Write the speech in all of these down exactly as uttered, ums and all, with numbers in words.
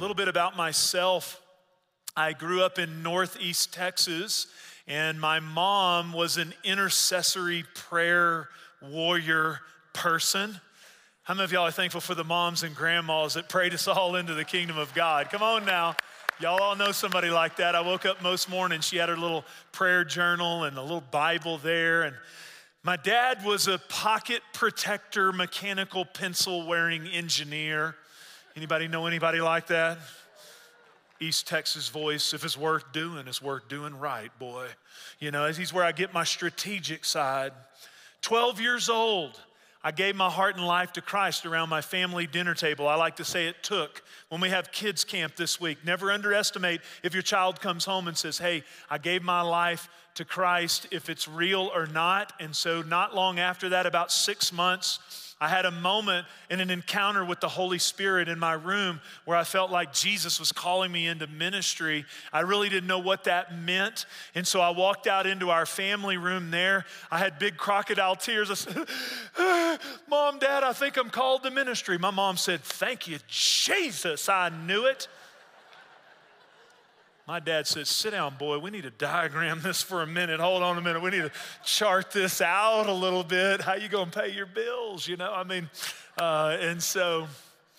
little bit about myself. I grew up in Northeast Texas, and my mom was an intercessory prayer warrior person. How many of y'all are thankful for the moms and grandmas that prayed us all into the kingdom of God? Come on now. Y'all all know somebody like that. I woke up most mornings, she had her little prayer journal and a little Bible there. And my dad was a pocket protector, mechanical pencil wearing engineer. Anybody know anybody like that? East Texas voice, if it's worth doing, it's worth doing right, boy. You know, he's where I get my strategic side. twelve years old, I gave my heart and life to Christ around my family dinner table. I like to say it took. When we have kids camp this week, never underestimate if your child comes home and says, hey, I gave my life to Christ, if it's real or not. And so not long after that, about six months, I had a moment and an encounter with the Holy Spirit in my room where I felt like Jesus was calling me into ministry. I really didn't know what that meant. And so I walked out into our family room there. I had big crocodile tears. I said, Mom, Dad, I think I'm called to ministry. My mom said, thank you, Jesus. I knew it. My dad said, sit down, boy. We need to diagram this for a minute. Hold on a minute. We need to chart this out a little bit. How you going to pay your bills? You know, I mean, uh, and so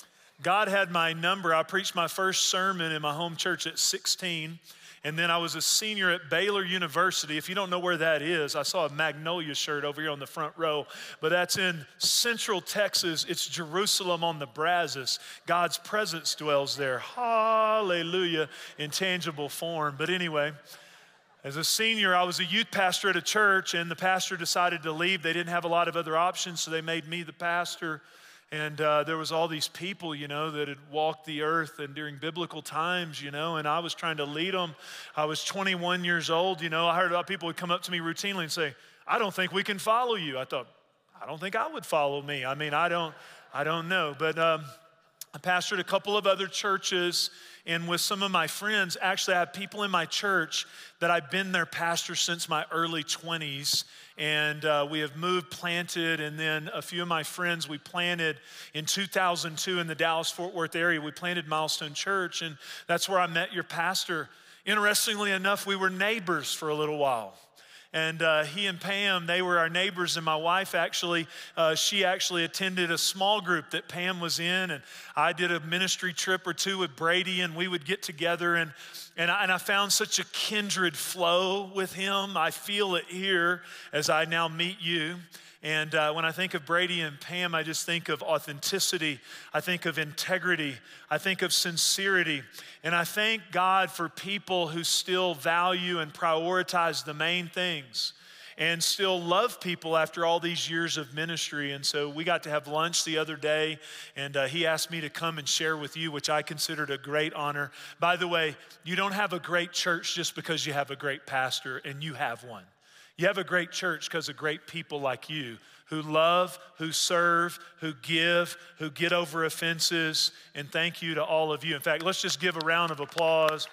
God had my number. I preached my first sermon in my home church at sixteen. And then I was a senior at Baylor University. If you don't know where that is, I saw a Magnolia shirt over here on the front row, but that's in Central Texas. It's Jerusalem on the Brazos. God's presence dwells there. Hallelujah, in tangible form. But anyway, as a senior, I was a youth pastor at a church, and the pastor decided to leave. They didn't have a lot of other options, so they made me the pastor. And uh, there was all these people, you know, that had walked the earth and during biblical times, you know, and I was trying to lead them. I was twenty-one years old, you know. I heard about people would come up to me routinely and say, I don't think we can follow you. I thought, I don't think I would follow me. I mean, I don't, I don't know. But um, I pastored a couple of other churches, and with some of my friends, actually I have people in my church that I've been their pastor since my early twenties. And uh, we have moved, planted, and then a few of my friends we planted in two thousand two in the Dallas-Fort Worth area. We planted Milestone Church, and that's where I met your pastor. Interestingly enough, we were neighbors for a little while. And uh, he and Pam, they were our neighbors, and my wife actually, uh, she actually attended a small group that Pam was in, and I did a ministry trip or two with Brady, and we would get together, and and I, and I found such a kindred flow with him. I feel it here as I now meet you. And uh, when I think of Brady and Pam, I just think of authenticity. I think of integrity. I think of sincerity. And I thank God for people who still value and prioritize the main things and still love people after all these years of ministry. And so we got to have lunch the other day, and uh, he asked me to come and share with you, which I considered a great honor. By the way, you don't have a great church just because you have a great pastor, and you have one. You have a great church because of great people like you who love, who serve, who give, who get over offenses. And thank you to all of you. In fact, let's just give a round of applause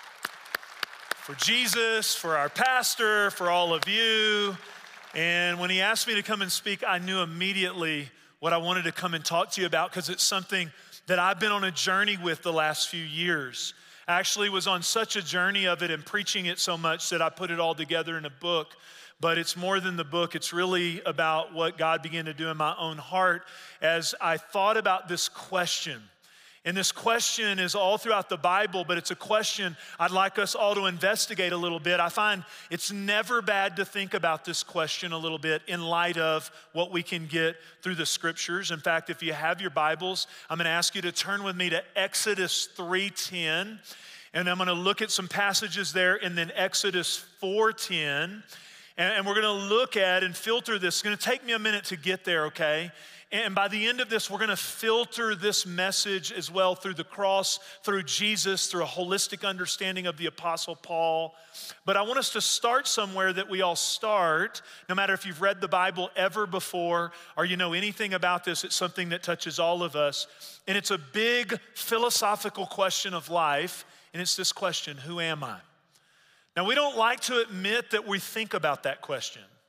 for Jesus, for our pastor, for all of you. And when he asked me to come and speak, I knew immediately what I wanted to come and talk to you about, because it's something that I've been on a journey with the last few years. I actually was on such a journey of it and preaching it so much that I put it all together in a book. But it's more than the book. It's really about what God began to do in my own heart as I thought about this question. And this question is all throughout the Bible, but it's a question I'd like us all to investigate a little bit. I find it's never bad to think about this question a little bit in light of what we can get through the scriptures. In fact, if you have your Bibles, I'm gonna ask you to turn with me to Exodus three ten, and I'm gonna look at some passages there, and then Exodus four ten, and we're gonna look at and filter this. It's gonna take me a minute to get there, okay? And by the end of this, we're gonna filter this message as well through the cross, through Jesus, through a holistic understanding of the Apostle Paul. But I want us to start somewhere that we all start, no matter if you've read the Bible ever before or you know anything about this. It's something that touches all of us. And it's a big philosophical question of life, and it's this question: who am I? Now, we don't like to admit that we think about that question.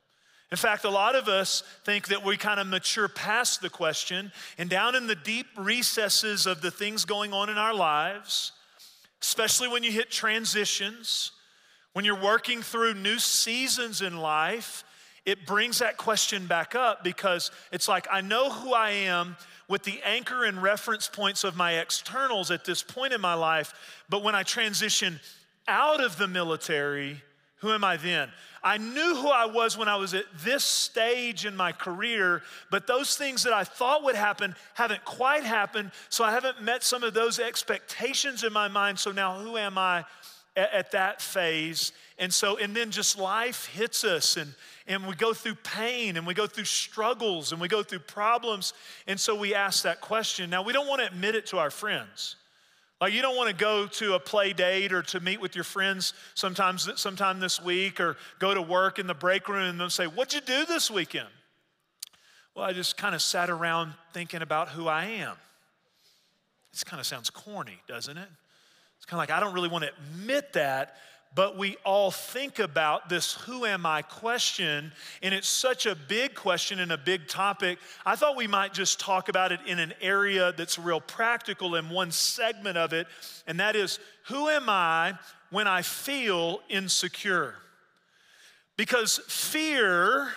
In fact, a lot of us think that we kind of mature past the question, and down in the deep recesses of the things going on in our lives, especially when you hit transitions, when you're working through new seasons in life, it brings that question back up because it's like, I know who I am with the anchor and reference points of my externals at this point in my life, but when I transition out of the military, who am I then? I knew who I was when I was at this stage in my career, but those things that I thought would happen haven't quite happened, so I haven't met some of those expectations in my mind, so now who am I at, at that phase? And so, and then just life hits us, and, and we go through pain, and we go through struggles, and we go through problems, and so we ask that question. Now, we don't want to admit it to our friends. Like, you don't want to go to a play date or to meet with your friends sometimes, sometime this week, or go to work in the break room and they'll say, what'd you do this weekend? Well, I just kind of sat around thinking about who I am. This kind of sounds corny, doesn't it? It's kind of like, I don't really want to admit that, but we all think about this who am I question, and it's such a big question and a big topic. I thought we might just talk about it in an area that's real practical in one segment of it, and that is, who am I when I feel insecure? Because fear,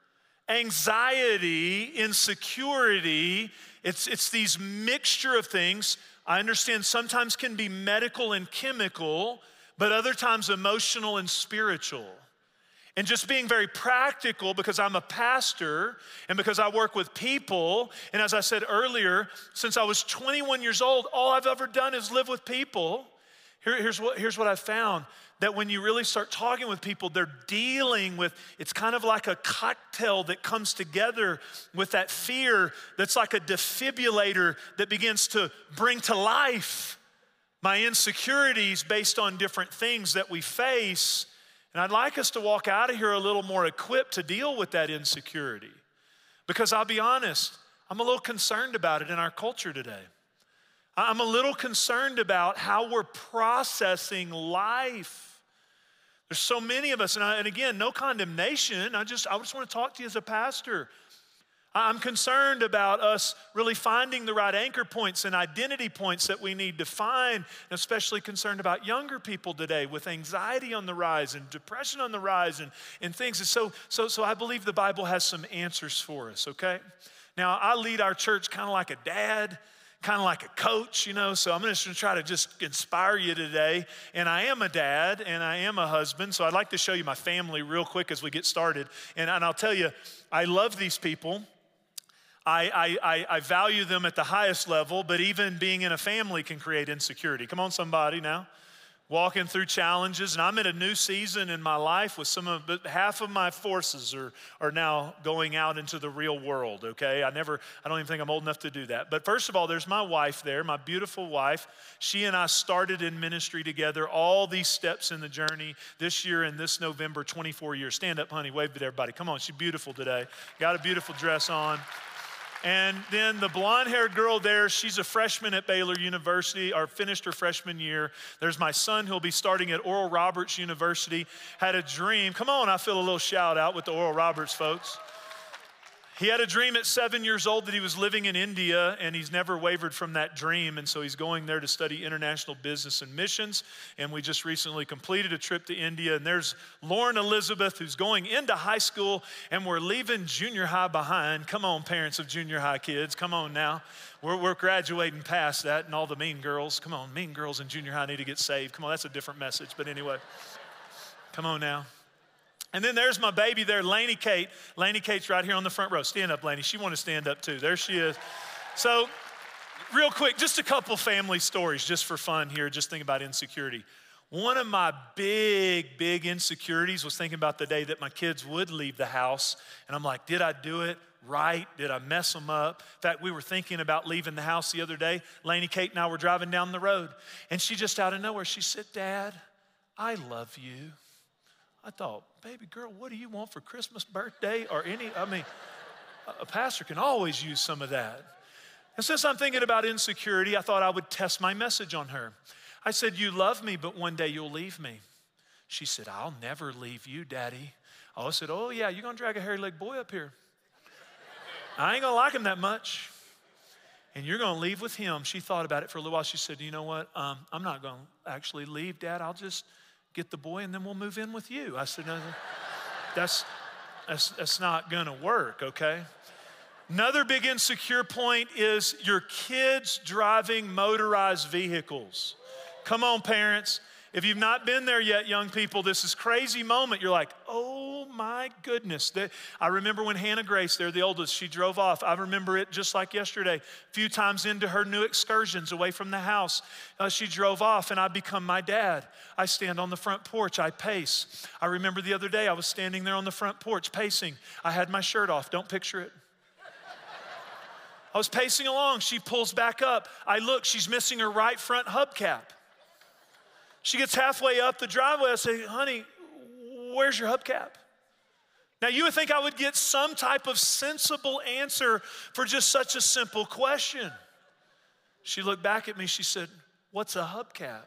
anxiety, insecurity, it's, it's these mixture of things. I understand sometimes can be medical and chemical, but other times emotional and spiritual. And just being very practical, because I'm a pastor and because I work with people, and as I said earlier, since I was twenty-one years old, all I've ever done is live with people. Here, here's what, here's what I found, that when you really start talking with people, they're dealing with, it's kind of like a cocktail that comes together with that fear that's like a defibrillator that begins to bring to life my insecurities based on different things that we face. And I'd like us to walk out of here a little more equipped to deal with that insecurity. Because I'll be honest, I'm a little concerned about it in our culture today. I'm a little concerned about how we're processing life. There's so many of us, and, I, and again, no condemnation. I just, I just want to talk to you as a pastor. I'm concerned about us really finding the right anchor points and identity points that we need to find, and especially concerned about younger people today with anxiety on the rise and depression on the rise and, and things. And so, so, so I believe the Bible has some answers for us, okay? Now, I lead our church kind of like a dad, kind of like a coach, you know, so I'm just gonna try to just inspire you today. And I am a dad and I am a husband, so I'd like to show you my family real quick as we get started. And, and I'll tell you, I love these people. I, I, I value them at the highest level, but even being in a family can create insecurity. Come on, somebody now. Walking through challenges, and I'm in a new season in my life with some of, but half of my forces are, are now going out into the real world, okay? I never, I don't even think I'm old enough to do that. But first of all, there's my wife there, my beautiful wife. She and I started in ministry together, all these steps in the journey this year and this November, twenty-four years. Stand up, honey, wave to everybody. Come on, she's beautiful today. Got a beautiful dress on. And then the blonde-haired girl there, she's a freshman at Baylor University, or finished her freshman year. There's my son who'll be starting at Oral Roberts University. Had a dream. Come on, I feel a little shout out with the Oral Roberts folks. He had a dream at seven years old that he was living in India, and he's never wavered from that dream, and so he's going there to study international business and missions, and we just recently completed a trip to India, and there's Lauren Elizabeth, who's going into high school, and we're leaving junior high behind. Come on, parents of junior high kids, come on now. We're, we're graduating past that, and all the mean girls, come on, mean girls in junior high need to get saved. Come on, that's a different message, but anyway, come on now. And then there's my baby there, Lainey Kate. Lainey Kate's right here on the front row. Stand up, Lainey. She want to stand up too. There she is. So real quick, just a couple family stories just for fun here, just thinking about insecurity. One of my big, big insecurities was thinking about the day that my kids would leave the house. And I'm like, did I do it right? Did I mess them up? In fact, we were thinking about leaving the house the other day. Lainey Kate and I were driving down the road. And she just out of nowhere, she said, Dad, I love you. I thought, baby girl, what do you want for Christmas, birthday, or any, I mean, a pastor can always use some of that. And since I'm thinking about insecurity, I thought I would test my message on her. I said, you love me, but one day you'll leave me. She said, I'll never leave you, Daddy. Oh, I said, oh yeah, you're gonna drag a hairy-legged boy up here. I ain't gonna like him that much. And you're gonna leave with him. She thought about it for a little while. She said, you know what, um, I'm not gonna actually leave, Dad. I'll just get the boy and then we'll move in with you. I said, no, that's, that's, that's not gonna work, okay? Another big insecure point is your kids driving motorized vehicles. Come on, parents. If you've not been there yet, young people, this is crazy moment. You're like, oh my goodness. I remember when Hannah Grace, they're the oldest, she drove off. I remember it just like yesterday. A few times into her new excursions away from the house, uh, she drove off and I become my dad. I stand on the front porch, I pace. I remember the other day I was standing there on the front porch pacing. I had my shirt off, don't picture it. I was pacing along, she pulls back up. I look, she's missing her right front hubcap. She gets halfway up the driveway. I say, honey, where's your hubcap? Now, you would think I would get some type of sensible answer for just such a simple question. She looked back at me. She said, what's a hubcap?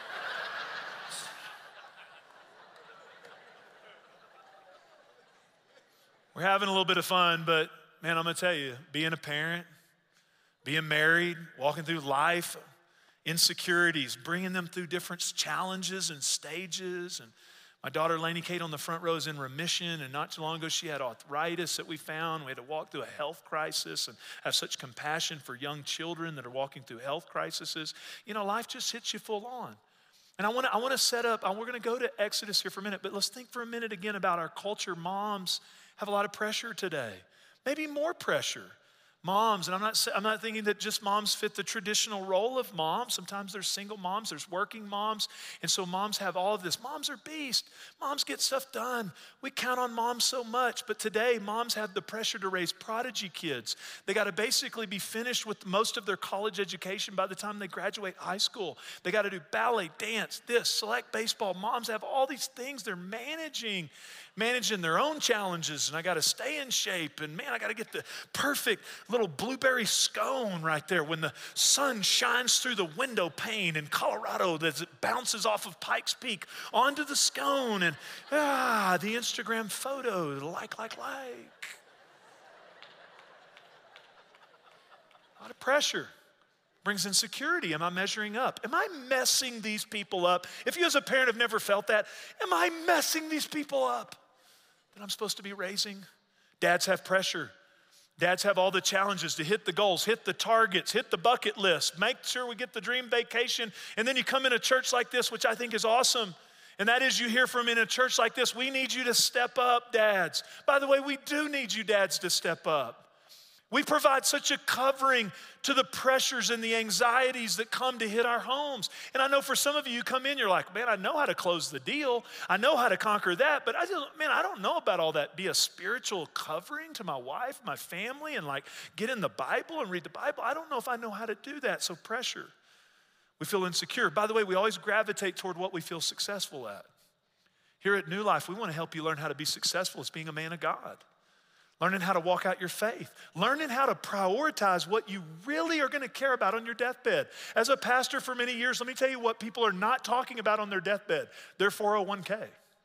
We're having a little bit of fun, but man, I'm gonna tell you, being a parent, being married, walking through life, insecurities, bringing them through different challenges and stages. And my daughter, Lainey Kate, on the front row is in remission. And not too long ago, she had arthritis that we found. We had to walk through a health crisis and have such compassion for young children that are walking through health crises. You know, life just hits you full on. And I want to I want to set up, we're going to go to Exodus here for a minute, but let's think for a minute again about our culture. Moms have a lot of pressure today, maybe more pressure. Moms, and I'm not, I'm not thinking that just moms fit the traditional role of mom. Sometimes there's single moms, there's working moms, and so moms have all of this. Moms are beasts. Moms get stuff done. We count on moms so much, but today moms have the pressure to raise prodigy kids. They got to basically be finished with most of their college education by the time they graduate high school. They got to do ballet, dance, this, select baseball. Moms have all these things they're managing. managing their own challenges, and I got to stay in shape, and man, I got to get the perfect little blueberry scone right there when the sun shines through the window pane in Colorado as it bounces off of Pikes Peak onto the scone, and ah, the Instagram photo, like, like, like. A lot of pressure. Brings insecurity. Am I measuring up? Am I messing these people up? If you as a parent have never felt that, am I messing these people up that I'm supposed to be raising? Dads have pressure. Dads have all the challenges to hit the goals, hit the targets, hit the bucket list, make sure we get the dream vacation. And then you come in a church like this, which I think is awesome. And that is, you hear from in a church like this, we need you to step up, dads. By the way, we do need you dads to step up. We provide such a covering to the pressures and the anxieties that come to hit our homes. And I know for some of you, you come in, you're like, man, I know how to close the deal. I know how to conquer that, but I just, man, I don't know about all that. Be a spiritual covering to my wife, my family, and like get in the Bible and read the Bible. I don't know if I know how to do that, so pressure. We feel insecure. By the way, we always gravitate toward what we feel successful at. Here at New Life, we want to help you learn how to be successful as being a man of God. Learning how to walk out your faith. Learning how to prioritize what you really are going to care about on your deathbed. As a pastor for many years, let me tell you what people are not talking about on their deathbed. Their four oh one k.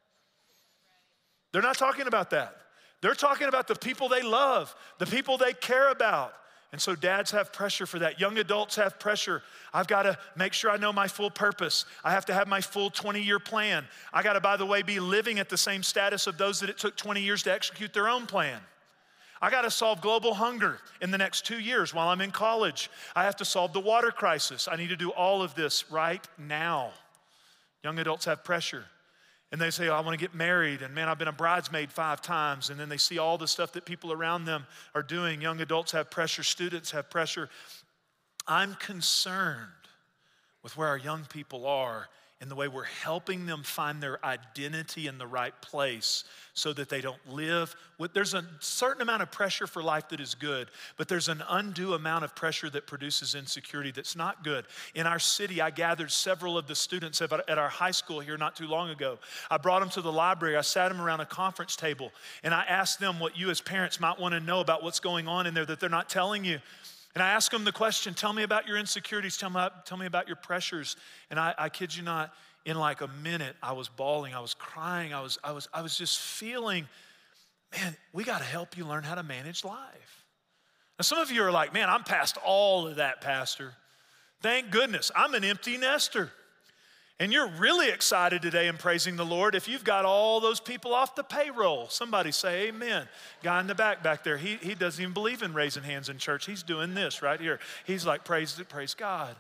They're not talking about that. They're talking about the people they love, the people they care about. And so dads have pressure for that. Young adults have pressure. I've got to make sure I know my full purpose. I have to have my full twenty-year plan. I got to, by the way, be living at the same status of those that it took twenty years to execute their own plan. I got to solve global hunger in the next two years while I'm in college. I have to solve the water crisis. I need to do all of this right now. Young adults have pressure. And they say, oh, I want to get married. And man, I've been a bridesmaid five times. And then they see all the stuff that people around them are doing. Young adults have pressure. Students have pressure. I'm concerned with where our young people are in the way we're helping them find their identity in the right place so that they don't live with, there's a certain amount of pressure for life that is good, but there's an undue amount of pressure that produces insecurity that's not good. In our city, I gathered several of the students at our high school here not too long ago. I brought them to the library. I sat them around a conference table, and I asked them what you as parents might want to know about what's going on in there that they're not telling you. And I ask them the question, tell me about your insecurities, tell me, tell me about your pressures. And I, I kid you not, in like a minute, I was bawling, I was crying, I was, I was, I was just feeling, man, we gotta help you learn how to manage life. Now some of you are like, man, I'm past all of that, Pastor. Thank goodness, I'm an empty nester. And you're really excited today and praising the Lord if you've got all those people off the payroll. Somebody say amen. Guy in the back back there, he, he doesn't even believe in raising hands in church. He's doing this right here. He's like, praise, praise God.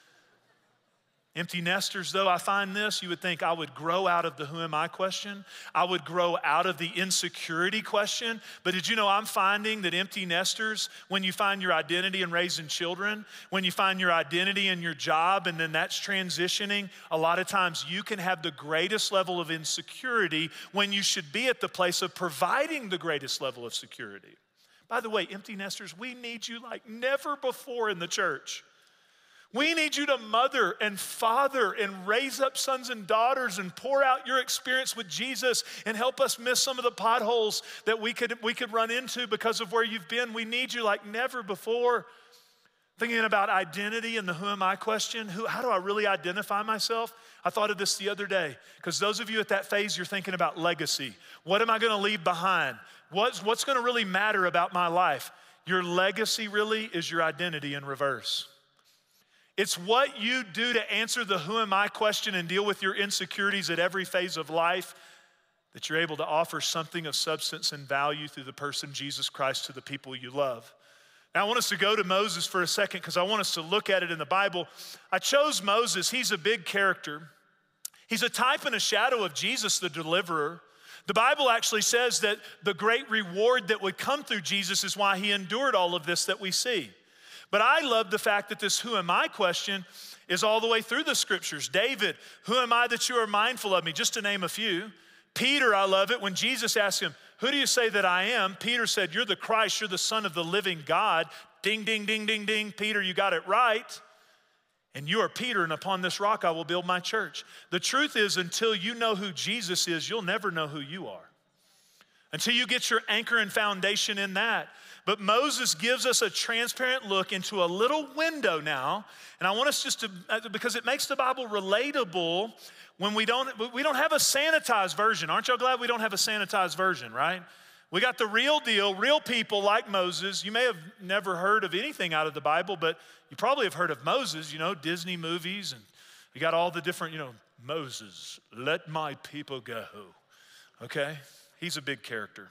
Empty nesters, though, I find this, you would think I would grow out of the who am I question. I would grow out of the insecurity question. But did you know I'm finding that empty nesters, when you find your identity in raising children, when you find your identity in your job, and then that's transitioning, a lot of times you can have the greatest level of insecurity when you should be at the place of providing the greatest level of security. By the way, empty nesters, we need you like never before in the church. We need you to mother and father and raise up sons and daughters and pour out your experience with Jesus and help us miss some of the potholes that we could, we could run into because of where you've been. We need you like never before. Thinking about identity and the who am I question, who, how do I really identify myself? I thought of this the other day because those of you at that phase, you're thinking about legacy. What am I gonna leave behind? What's, what's gonna really matter about my life? Your legacy really is your identity in reverse. It's what you do to answer the who am I question and deal with your insecurities at every phase of life that you're able to offer something of substance and value through the person Jesus Christ to the people you love. Now I want us to go to Moses for a second because I want us to look at it in the Bible. I chose Moses. He's a big character. He's a type and a shadow of Jesus, the deliverer. The Bible actually says that the great reward that would come through Jesus is why he endured all of this that we see. But I love the fact that this who am I question is all the way through the scriptures. David, who am I that you are mindful of me? Just to name a few. Peter, I love it. When Jesus asked him, who do you say that I am? Peter said, you're the Christ, you're the Son of the living God. Ding, ding, ding, ding, ding. Peter, you got it right. And you are Peter, and upon this rock I will build my church. The truth is, until you know who Jesus is, you'll never know who you are. Until you get your anchor and foundation in that. But Moses gives us a transparent look into a little window now. And I want us just to, because it makes the Bible relatable when we don't, we don't have a sanitized version. Aren't y'all glad we don't have a sanitized version, right? We got the real deal, real people like Moses. You may have never heard of anything out of the Bible, but you probably have heard of Moses, you know, Disney movies, and you got all the different, you know, Moses, let my people go, okay? He's a big character.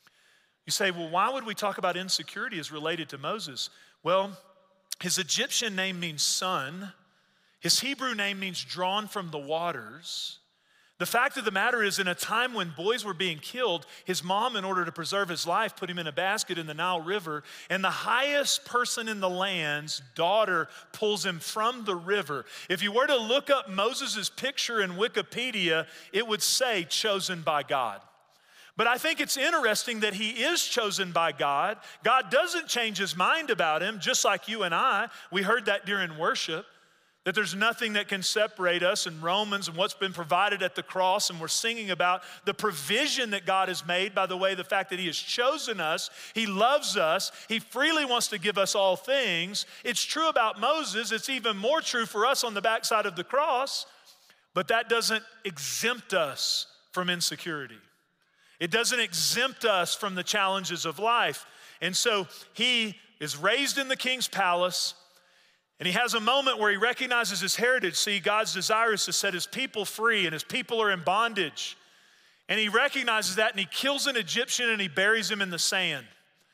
You say, well, why would we talk about insecurity as related to Moses? Well, his Egyptian name means son. His Hebrew name means drawn from the waters. The fact of the matter is, in a time when boys were being killed, his mom, in order to preserve his life, put him in a basket in the Nile River, and the highest person in the land's daughter pulls him from the river. If you were to look up Moses' picture in Wikipedia, it would say chosen by God. But I think it's interesting that he is chosen by God. God doesn't change his mind about him, just like you and I. We heard that during worship, that there's nothing that can separate us in Romans and what's been provided at the cross. And we're singing about the provision that God has made by the way, the fact that he has chosen us. He loves us. He freely wants to give us all things. It's true about Moses. It's even more true for us on the backside of the cross. But that doesn't exempt us from insecurity. It doesn't exempt us from the challenges of life. And so he is raised in the king's palace, and he has a moment where he recognizes his heritage. See, God's desire is to set his people free, and his people are in bondage. And he recognizes that, and he kills an Egyptian, and he buries him in the sand.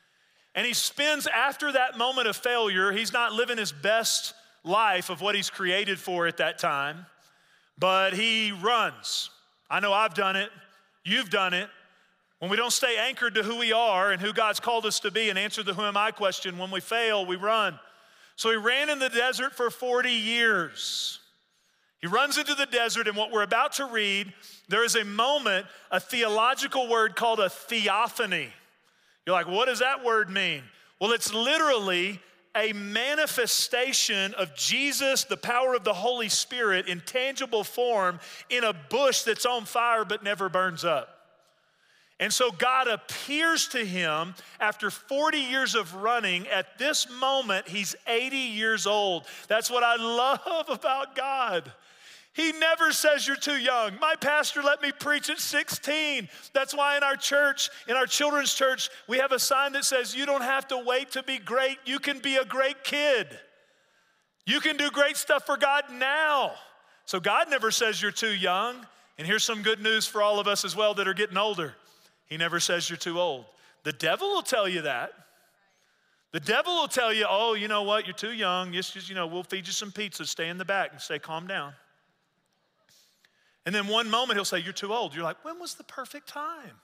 And he spends, after that moment of failure, he's not living his best life of what he's created for at that time, but he runs. I know I've done it. You've done it. When we don't stay anchored to who we are and who God's called us to be and answer the who am I question, when we fail, we run. So he ran in the desert for forty years. He runs into the desert, and what we're about to read, there is a moment, a theological word called a theophany. You're like, what does that word mean? Well, it's literally a manifestation of Jesus, the power of the Holy Spirit in tangible form in a bush that's on fire but never burns up. And so God appears to him after forty years of running. At this moment, he's eighty years old. That's what I love about God. He never says you're too young. My pastor let me preach at sixteen. That's why in our church, in our children's church, we have a sign that says you don't have to wait to be great. You can be a great kid. You can do great stuff for God now. So God never says you're too young. And here's some good news for all of us as well that are getting older. He never says you're too old. The devil will tell you that. The devil will tell you, oh, you know what, you're too young. Just, just, you know, we'll feed you some pizza. Stay in the back and say, calm down. And then one moment he'll say, you're too old. You're like, when was the perfect time?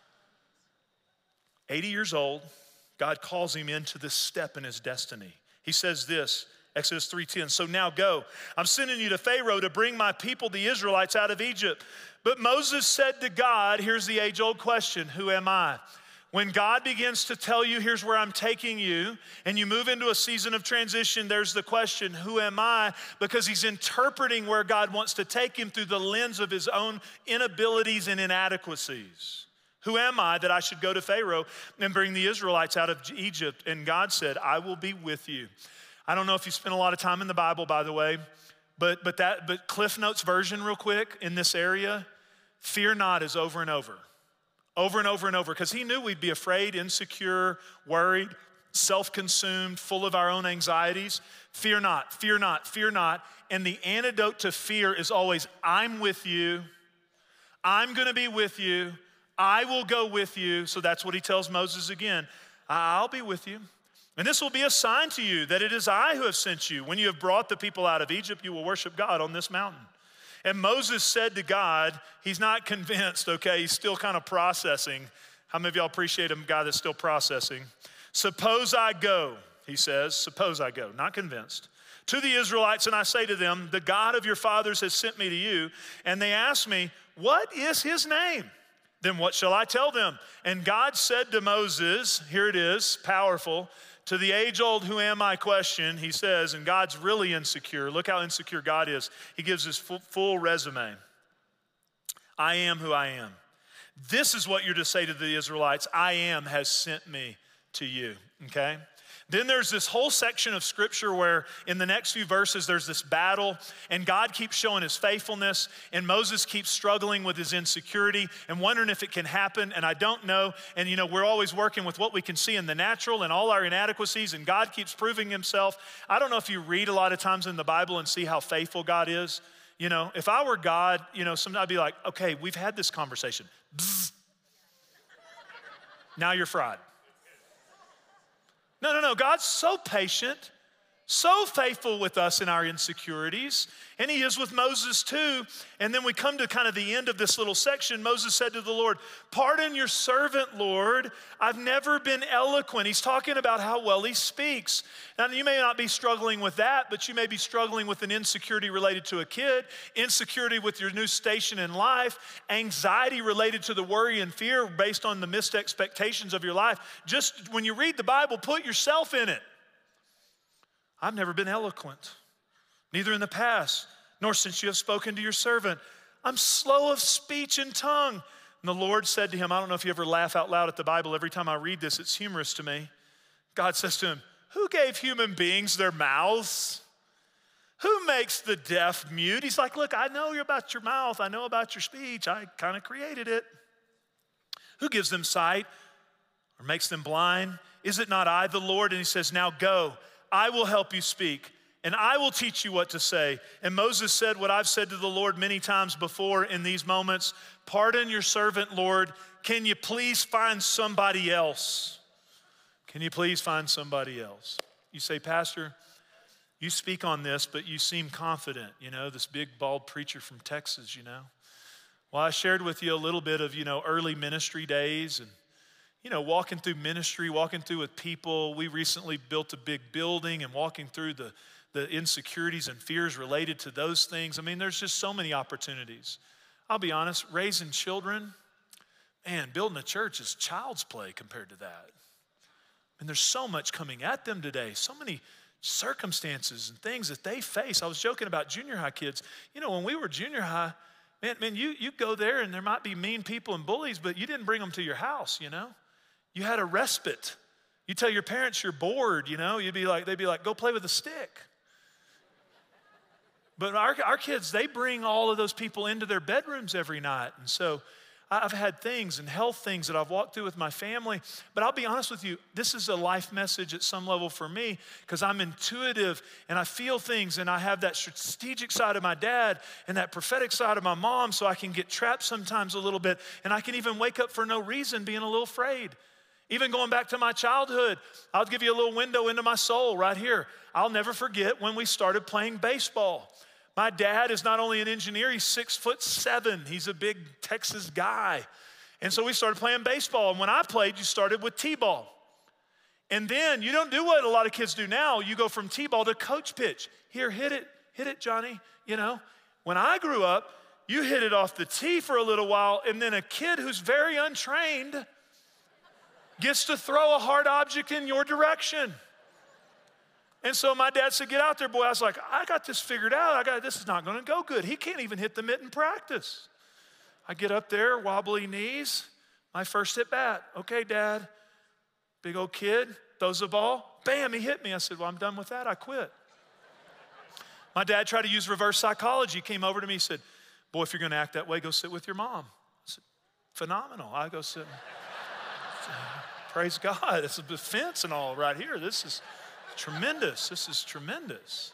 eighty years old, God calls him into this step in his destiny. He says this, Exodus three ten, so now go. I'm sending you to Pharaoh to bring my people, the Israelites, out of Egypt. But Moses said to God, here's the age-old question, who am I? When God begins to tell you, here's where I'm taking you, and you move into a season of transition, there's the question, who am I? Because he's interpreting where God wants to take him through the lens of his own inabilities and inadequacies. Who am I that I should go to Pharaoh and bring the Israelites out of Egypt? And God said, I will be with you. I don't know if you spent a lot of time in the Bible, by the way, but, but, that, but Cliff Notes version real quick in this area, fear not is over and over. Over and over and over, because he knew we'd be afraid, insecure, worried, self-consumed, full of our own anxieties. Fear not, fear not, fear not. And the antidote to fear is always, I'm with you. I'm gonna be with you. I will go with you. So that's what he tells Moses again. I'll be with you. And this will be a sign to you that it is I who have sent you. When you have brought the people out of Egypt, you will worship God on this mountain. And Moses said to God, he's not convinced, okay? He's still kind of processing. How many of y'all appreciate a guy that's still processing? Suppose I go, he says, suppose I go, not convinced, to the Israelites, and I say to them, the God of your fathers has sent me to you. And they ask me, what is his name? Then what shall I tell them? And God said to Moses, here it is, powerful, to the age-old who am I question, he says, and God's really insecure. Look how insecure God is. He gives his full, full resume. I am who I am. This is what you're to say to the Israelites. I am has sent me to you, okay? Then there's this whole section of scripture where in the next few verses there's this battle and God keeps showing his faithfulness and Moses keeps struggling with his insecurity and wondering if it can happen, and I don't know. And you know, we're always working with what we can see in the natural and all our inadequacies, and God keeps proving himself. I don't know if you read a lot of times in the Bible and see how faithful God is. You know, if I were God, you know, sometimes I'd be like, okay, we've had this conversation. Bzz. Now you're fried. No, no, no, God's so patient, so faithful with us in our insecurities, and he is with Moses too. And then we come to kind of the end of this little section. Moses said to the Lord, pardon your servant, Lord. I've never been eloquent. He's talking about how well he speaks. Now, you may not be struggling with that, but you may be struggling with an insecurity related to a kid, insecurity with your new station in life, anxiety related to the worry and fear based on the missed expectations of your life. Just when you read the Bible, put yourself in it. I've never been eloquent, neither in the past, nor since you have spoken to your servant. I'm slow of speech and tongue. And the Lord said to him, I don't know if you ever laugh out loud at the Bible. Every time I read this, it's humorous to me. God says to him, who gave human beings their mouths? Who makes the deaf mute? He's like, look, I know about your mouth. I know about your speech. I kind of created it. Who gives them sight or makes them blind? Is it not I, the Lord? And he says, now go. I will help you speak, and I will teach you what to say. And Moses said what I've said to the Lord many times before in these moments. Pardon your servant, Lord. Can you please find somebody else? Can you please find somebody else? You say, Pastor, you speak on this, but you seem confident, you know, this big, bald preacher from Texas, you know. Well, I shared with you a little bit of, you know, early ministry days and you know, walking through ministry, walking through with people. We recently built a big building and walking through the, the insecurities and fears related to those things. I mean, there's just so many opportunities. I'll be honest, raising children, man, building a church is child's play compared to that. And there's so much coming at them today, so many circumstances and things that they face. I was joking about junior high kids. You know, when we were junior high, Man, man, you, you go there and there might be mean people and bullies, but you didn't bring them to your house, you know? You had a respite. You tell your parents you're bored, you know? You'd be like, they'd be like, go play with a stick. But our, our kids, they bring all of those people into their bedrooms every night. And so I've had things and health things that I've walked through with my family. But I'll be honest with you, this is a life message at some level for me because I'm intuitive and I feel things and I have that strategic side of my dad and that prophetic side of my mom, so I can get trapped sometimes a little bit, and I can even wake up for no reason being a little afraid. Even going back to my childhood, I'll give you a little window into my soul right here. I'll never forget when we started playing baseball. My dad is not only an engineer, he's six foot seven. He's a big Texas guy. And so we started playing baseball. And when I played, you started with T-ball. And then you don't do what a lot of kids do now. You go from T-ball to coach pitch. Here, hit it, hit it, Johnny. You know, when I grew up, you hit it off the tee for a little while, and then a kid who's very untrained gets to throw a hard object in your direction. And so my dad said, get out there, boy. I was like, I got this figured out. I got this is not going to go good. He can't even hit the mitt in practice. I get up there, wobbly knees, my first at bat. Okay, Dad. Big old kid, throws the ball. Bam, he hit me. I said, well, I'm done with that. I quit. My dad tried to use reverse psychology. He came over to me and said, boy, if you're going to act that way, go sit with your mom. I said, phenomenal. I go sit. Praise God. It's a defense and all right here. This is tremendous. This is tremendous.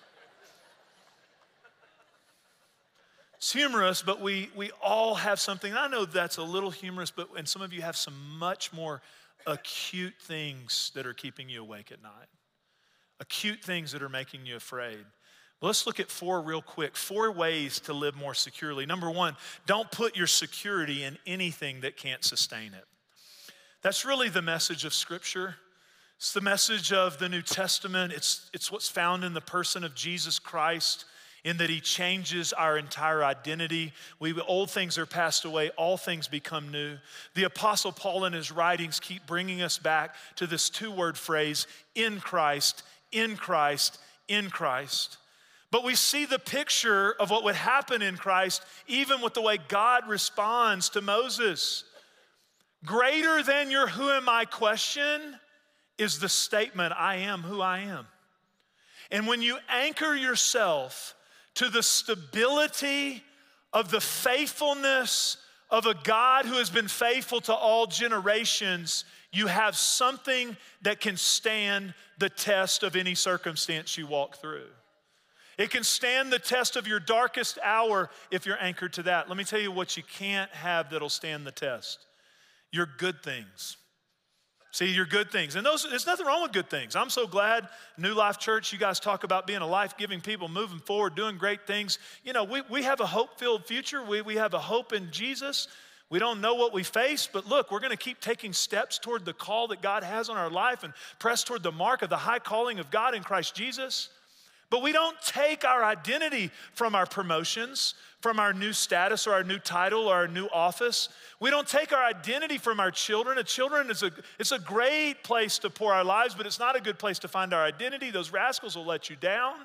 It's humorous, but we we all have something. I know that's a little humorous, but and some of you have some much more acute things that are keeping you awake at night. Acute things that are making you afraid. Well, let's look at four real quick. Four ways to live more securely. Number one, don't put your security in anything that can't sustain it. That's really the message of Scripture. It's the message of the New Testament. It's, it's what's found in the person of Jesus Christ, in that he changes our entire identity. We, old things are passed away, all things become new. The Apostle Paul in his writings keep bringing us back to this two-word phrase, in Christ, in Christ, in Christ. But we see the picture of what would happen in Christ, even with the way God responds to Moses. Greater than your who am I question is the statement, I am who I am. And when you anchor yourself to the stability of the faithfulness of a God who has been faithful to all generations, you have something that can stand the test of any circumstance you walk through. It can stand the test of your darkest hour if you're anchored to that. Let me tell you what you can't have that'll stand the test. Your good things. See, your good things. And those, there's nothing wrong with good things. I'm so glad, New Life Church, you guys talk about being a life-giving people, moving forward, doing great things. You know, we, we have a hope-filled future. We, we have a hope in Jesus. We don't know what we face, but look, we're going to keep taking steps toward the call that God has on our life and press toward the mark of the high calling of God in Christ Jesus. But we don't take our identity from our promotions, from our new status or our new title or our new office. We don't take our identity from our children. A children is a, it's a great place to pour our lives, but it's not a good place to find our identity. Those rascals will let you down.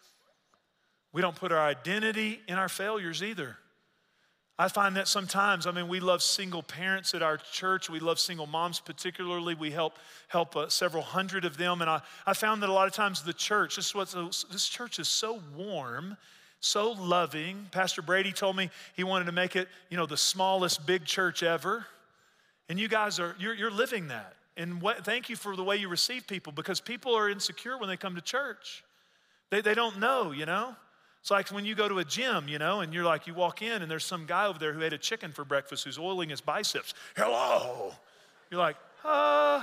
We don't put our identity in our failures either. I find that sometimes, I mean, we love single parents at our church. We love single moms particularly. We help help uh, several hundred of them. And I, I found that a lot of times the church, this, is what, this church is so warm, so loving. Pastor Brady told me he wanted to make it, you know, the smallest big church ever. And you guys are, you're, you're living that. And what, thank you for the way you receive people, because people are insecure when they come to church. They, they don't know, you know. It's like when you go to a gym, you know, and you're like, you walk in and there's some guy over there who ate a chicken for breakfast who's oiling his biceps. Hello. You're like, uh.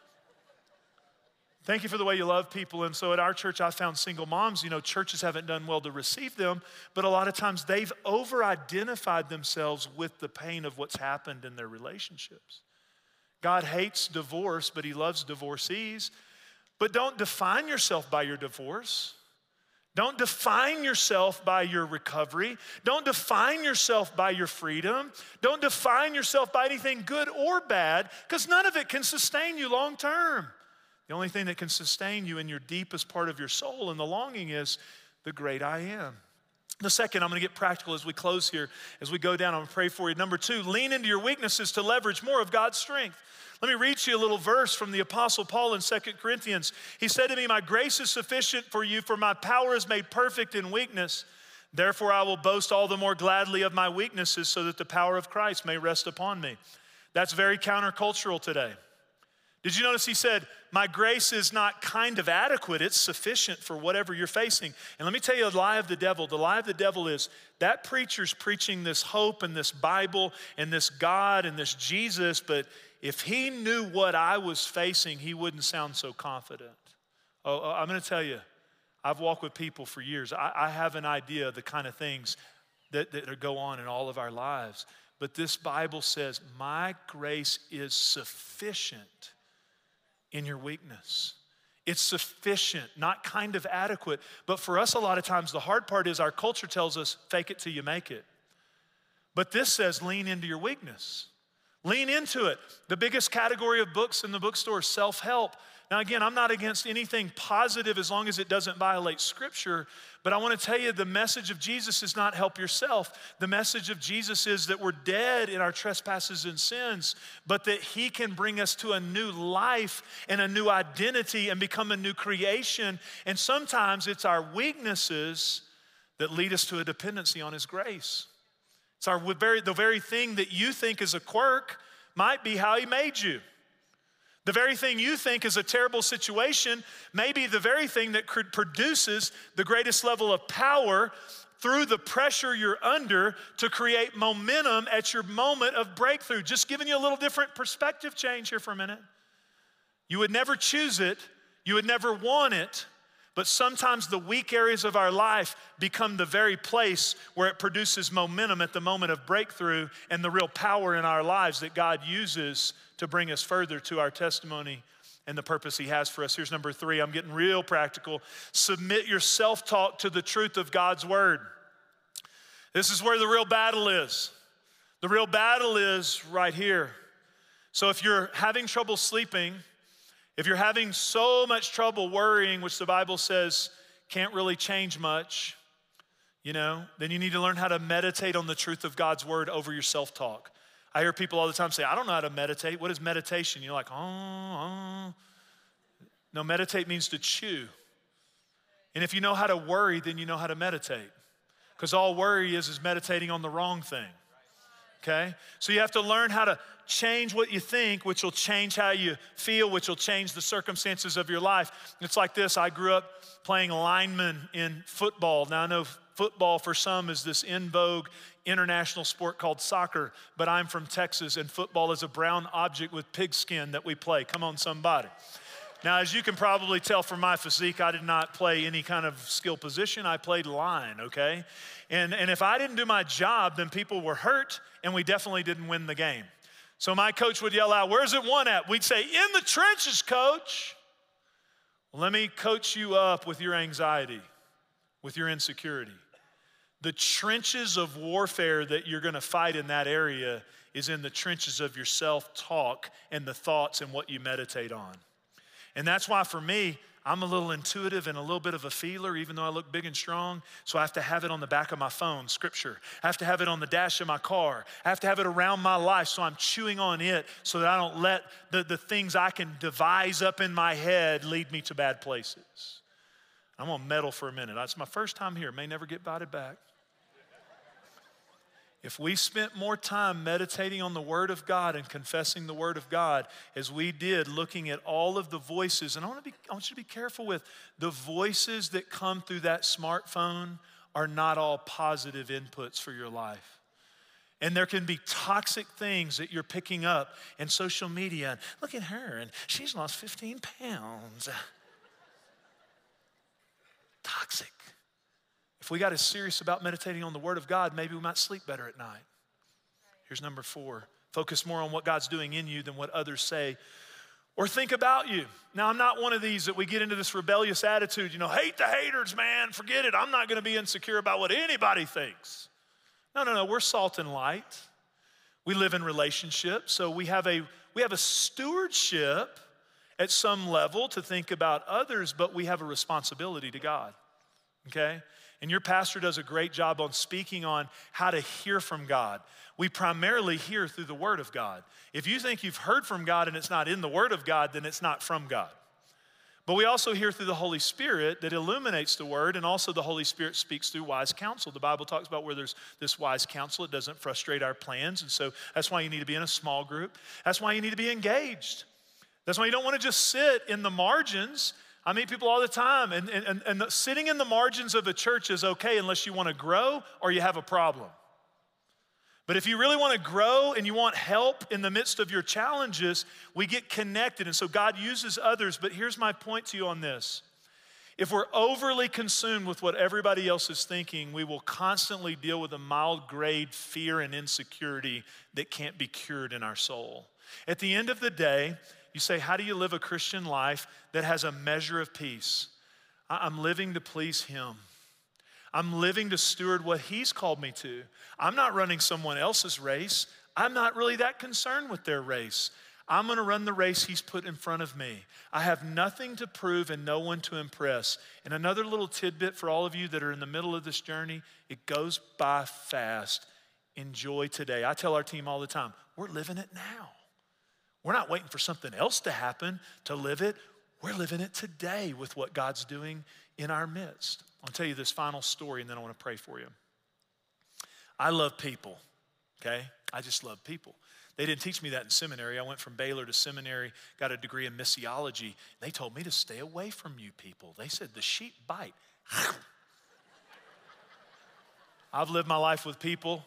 Thank you for the way you love people. And so at our church, I found single moms, you know, churches haven't done well to receive them, but a lot of times they've over-identified themselves with the pain of what's happened in their relationships. God hates divorce, but he loves divorcees. But don't define yourself by your divorce. Don't define yourself by your recovery. Don't define yourself by your freedom. Don't define yourself by anything good or bad, because none of it can sustain you long term. The only thing that can sustain you in your deepest part of your soul and the longing is the great I am. The second, I'm gonna get practical as we close here, as we go down, I'm gonna pray for you. Number two, lean into your weaknesses to leverage more of God's strength. Let me read to you a little verse from the Apostle Paul in Second Corinthians. He said to me, my grace is sufficient for you, for my power is made perfect in weakness. Therefore I will boast all the more gladly of my weaknesses so that the power of Christ may rest upon me. That's very countercultural today. Did you notice he said, my grace is not kind of adequate, it's sufficient for whatever you're facing. And let me tell you the lie of the devil. The lie of the devil is that preacher's preaching this hope and this Bible and this God and this Jesus, but if he knew what I was facing, he wouldn't sound so confident. Oh, I'm gonna tell you, I've walked with people for years. I, I have an idea of the kind of things that, that go on in all of our lives. But this Bible says, my grace is sufficient in your weakness. It's sufficient, not kind of adequate. But for us, a lot of times, the hard part is our culture tells us, fake it till you make it. But this says, lean into your weakness. Lean into it. The biggest category of books in the bookstore is self-help. Now again, I'm not against anything positive as long as it doesn't violate Scripture, but I want to tell you the message of Jesus is not help yourself. The message of Jesus is that we're dead in our trespasses and sins, but that He can bring us to a new life and a new identity and become a new creation. And sometimes it's our weaknesses that lead us to a dependency on His grace. It's our very, the very thing that you think is a quirk might be how He made you. The very thing you think is a terrible situation may be the very thing that produces the greatest level of power through the pressure you're under to create momentum at your moment of breakthrough. Just giving you a little different perspective change here for a minute. You would never choose it, you would never want it, but sometimes the weak areas of our life become the very place where it produces momentum at the moment of breakthrough and the real power in our lives that God uses to bring us further to our testimony and the purpose He has for us. Here's number three. I'm getting real practical. Submit your self-talk to the truth of God's word. This is where the real battle is. The real battle is right here. So if you're having trouble sleeping, if you're having so much trouble worrying, which the Bible says can't really change much, you know, then you need to learn how to meditate on the truth of God's word over your self-talk. I hear people all the time say, I don't know how to meditate. What is meditation? You're like, oh, oh. No, meditate means to chew. And if you know how to worry, then you know how to meditate. Because all worry is is meditating on the wrong thing. Okay? So you have to learn how to change what you think, which will change how you feel, which will change the circumstances of your life. It's like this. I grew up playing lineman in football. Now I know football for some is this in vogue international sport called soccer, but I'm from Texas and football is a brown object with pigskin that we play. Come on, somebody. Now, as you can probably tell from my physique, I did not play any kind of skill position. I played line, okay? And, and if I didn't do my job, then people were hurt and we definitely didn't win the game. So my coach would yell out, where's it won at? We'd say, in the trenches, coach. Well, let me coach you up with your anxiety, with your insecurity. The trenches of warfare that you're gonna fight in that area is in the trenches of your self-talk and the thoughts and what you meditate on. And that's why for me, I'm a little intuitive and a little bit of a feeler, even though I look big and strong. So I have to have it on the back of my phone, Scripture. I have to have it on the dash of my car. I have to have it around my life so I'm chewing on it so that I don't let the, the things I can devise up in my head lead me to bad places. I'm gonna meddle for a minute. That's my first time here. May never get invited back. If we spent more time meditating on the Word of God and confessing the Word of God as we did looking at all of the voices, and I want, to be, I want you to be careful with the voices that come through that smartphone are not all positive inputs for your life. And there can be toxic things that you're picking up in social media. And look at her, and she's lost fifteen pounds. Toxic. If we got as serious about meditating on the Word of God, maybe we might sleep better at night. Here's number four. Focus more on what God's doing in you than what others say or think about you. Now, I'm not one of these that we get into this rebellious attitude, you know, hate the haters, man, forget it. I'm not gonna be insecure about what anybody thinks. No, no, no, we're salt and light. We live in relationships, so we have a, we have a stewardship at some level to think about others, but we have a responsibility to God, okay? And your pastor does a great job on speaking on how to hear from God. We primarily hear through the Word of God. If you think you've heard from God and it's not in the Word of God, then it's not from God. But we also hear through the Holy Spirit that illuminates the Word, and also the Holy Spirit speaks through wise counsel. The Bible talks about where there's this wise counsel, it doesn't frustrate our plans, and so that's why you need to be in a small group. That's why you need to be engaged. That's why you don't want to just sit in the margins. I meet people all the time, and, and, and the, sitting in the margins of a church is okay unless you want to grow or you have a problem. But if you really want to grow and you want help in the midst of your challenges, we get connected. And so God uses others. But here's my point to you on this. If we're overly consumed with what everybody else is thinking, we will constantly deal with a mild grade fear and insecurity that can't be cured in our soul. At the end of the day, you say, how do you live a Christian life that has a measure of peace? I'm living to please Him. I'm living to steward what He's called me to. I'm not running someone else's race. I'm not really that concerned with their race. I'm gonna run the race He's put in front of me. I have nothing to prove and no one to impress. And another little tidbit for all of you that are in the middle of this journey, it goes by fast. Enjoy today. I tell our team all the time, we're living it now. We're not waiting for something else to happen to live it. We're living it today with what God's doing in our midst. I'll tell you this final story and then I want to pray for you. I love people, okay? I just love people. They didn't teach me that in seminary. I went from Baylor to seminary, got a degree in missiology. They told me to stay away from you people. They said the sheep bite. I've lived my life with people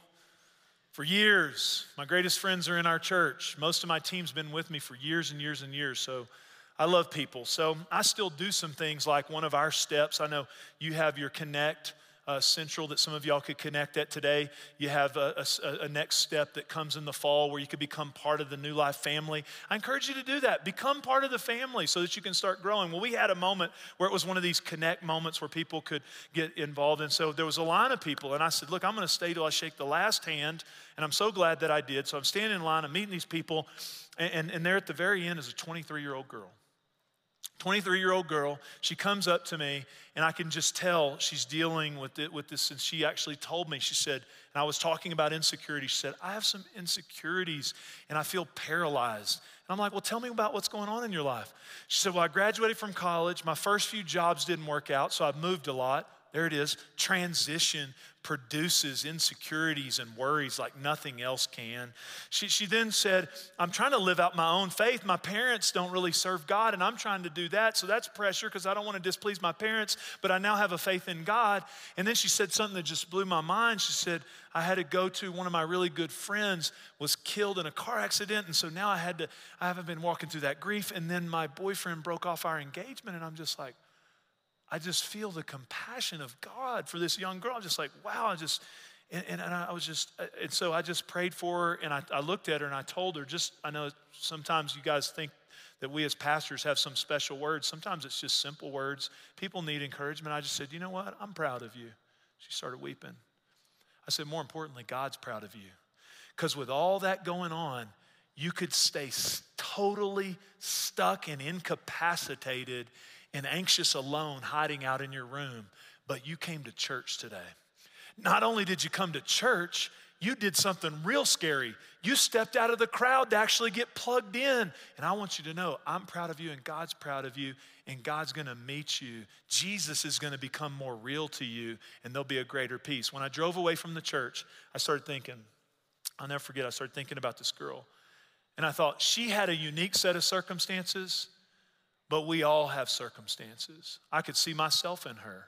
for years. My greatest friends are in our church. Most of my team's been with me for years and years and years, so I love people. So I still do some things like one of our steps. I know you have your Connect uh, Central that some of y'all could connect at today. You have a, a, a next step that comes in the fall where you could become part of the New Life family. I encourage you to do that. Become part of the family so that you can start growing. Well, we had a moment where it was one of these Connect moments where people could get involved. And so there was a line of people. And I said, look, I'm going to stay till I shake the last hand. And I'm so glad that I did. So I'm standing in line. I'm meeting these people. And, and, and there at the very end is a twenty-three-year-old girl. twenty-three-year-old girl, she comes up to me, and I can just tell she's dealing with it, with this, and she actually told me, she said, and I was talking about insecurity, she said, I have some insecurities, and I feel paralyzed. And I'm like, well, tell me about what's going on in your life. She said, well, I graduated from college. My first few jobs didn't work out, so I've moved a lot. There it is. Transition produces insecurities and worries like nothing else can. She, she then said, I'm trying to live out my own faith. My parents don't really serve God, and I'm trying to do that, so that's pressure because I don't want to displease my parents, but I now have a faith in God. And then she said something that just blew my mind. She said, I had to go to one of my really good friends was killed in a car accident, and so now I had to, I haven't been walking through that grief, and then my boyfriend broke off our engagement, and I'm just like, I just feel the compassion of God for this young girl. I'm just like, wow, I just, and, and I was just, and so I just prayed for her, and I, I looked at her and I told her, just, I know sometimes you guys think that we as pastors have some special words. Sometimes it's just simple words. People need encouragement. I just said, you know what? I'm proud of you. She started weeping. I said, more importantly, God's proud of you. Because with all that going on, you could stay totally stuck and incapacitated and anxious alone, hiding out in your room, but you came to church today. Not only did you come to church, you did something real scary. You stepped out of the crowd to actually get plugged in. And I want you to know, I'm proud of you and God's proud of you, and God's gonna meet you. Jesus is gonna become more real to you, and there'll be a greater peace. When I drove away from the church, I started thinking, I'll never forget, I started thinking about this girl. And I thought, she had a unique set of circumstances, but we all have circumstances. I could see myself in her.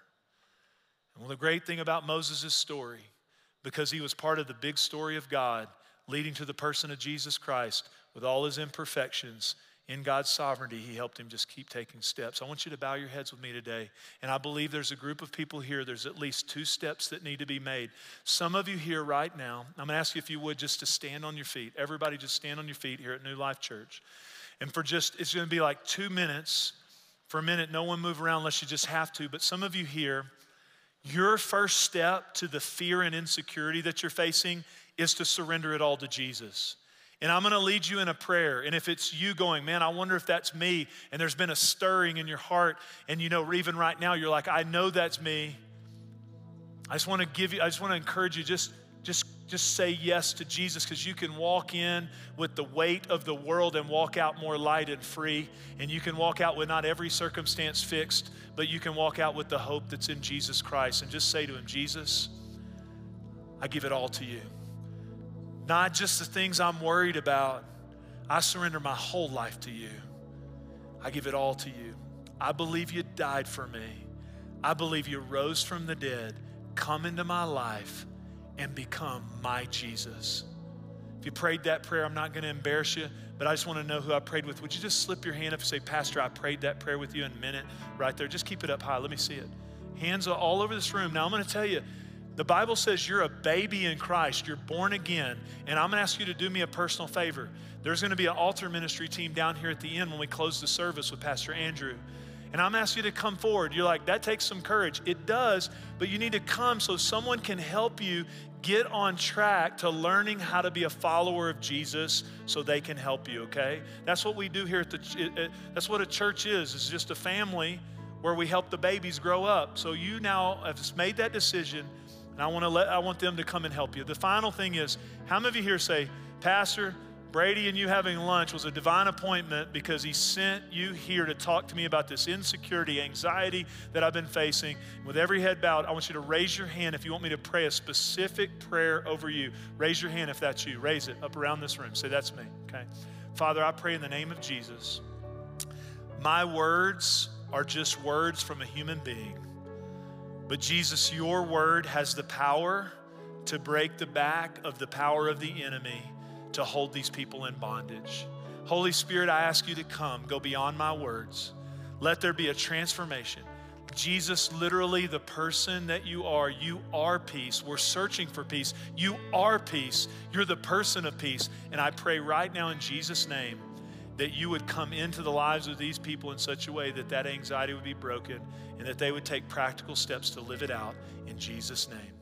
And well, the great thing about Moses' story, because he was part of the big story of God, leading to the person of Jesus Christ, with all his imperfections, in God's sovereignty, he helped him just keep taking steps. I want you to bow your heads with me today. And I believe there's a group of people here, there's at least two steps that need to be made. Some of you here right now, I'm gonna ask you if you would just to stand on your feet. Everybody just stand on your feet here at New Life Church. And for just, it's gonna be like two minutes. For a minute, no one move around unless you just have to. But some of you here, your first step to the fear and insecurity that you're facing is to surrender it all to Jesus. And I'm gonna lead you in a prayer. And if it's you going, man, I wonder if that's me, and there's been a stirring in your heart, and you know, even right now, you're like, I know that's me. I just want to give you, I just want to encourage you, just, just, just say yes to Jesus, because you can walk in with the weight of the world and walk out more light and free. And you can walk out with not every circumstance fixed, but you can walk out with the hope that's in Jesus Christ. And just say to him, Jesus, I give it all to you. Not just the things I'm worried about. I surrender my whole life to you. I give it all to you. I believe you died for me. I believe you rose from the dead. Come into my life and become my Jesus. If you prayed that prayer, I'm not going to embarrass you, but I just want to know who I prayed with. Would you just slip your hand up and say, Pastor, I prayed that prayer with you in a minute right there. Just keep it up high. Let me see it. Hands are all over this room. Now I'm going to tell you, the Bible says you're a baby in Christ. You're born again. And I'm going to ask you to do me a personal favor. There's going to be an altar ministry team down here at the end when we close the service with Pastor Andrew. And I'm asking you to come forward. You're like, that takes some courage. It does, but you need to come so someone can help you get on track to learning how to be a follower of Jesus so they can help you, okay? That's what we do here at the, that's what a church is. It's just a family where we help the babies grow up. So you now have made that decision, and I want to let, I want them to come and help you. The final thing is, how many of you here say, Pastor, Brady and you having lunch was a divine appointment because he sent you here to talk to me about this insecurity, anxiety that I've been facing. With every head bowed, I want you to raise your hand if you want me to pray a specific prayer over you. Raise your hand if that's you. Raise it up around this room. Say, that's me, okay? Father, I pray in the name of Jesus. My words are just words from a human being. But Jesus, your word has the power to break the back of the power of the enemy to hold these people in bondage. Holy Spirit, I ask you to come, go beyond my words. Let there be a transformation. Jesus, literally the person that you are, you are peace. We're searching for peace. You are peace. You're the person of peace. And I pray right now in Jesus' name that you would come into the lives of these people in such a way that that anxiety would be broken and that they would take practical steps to live it out in Jesus' name.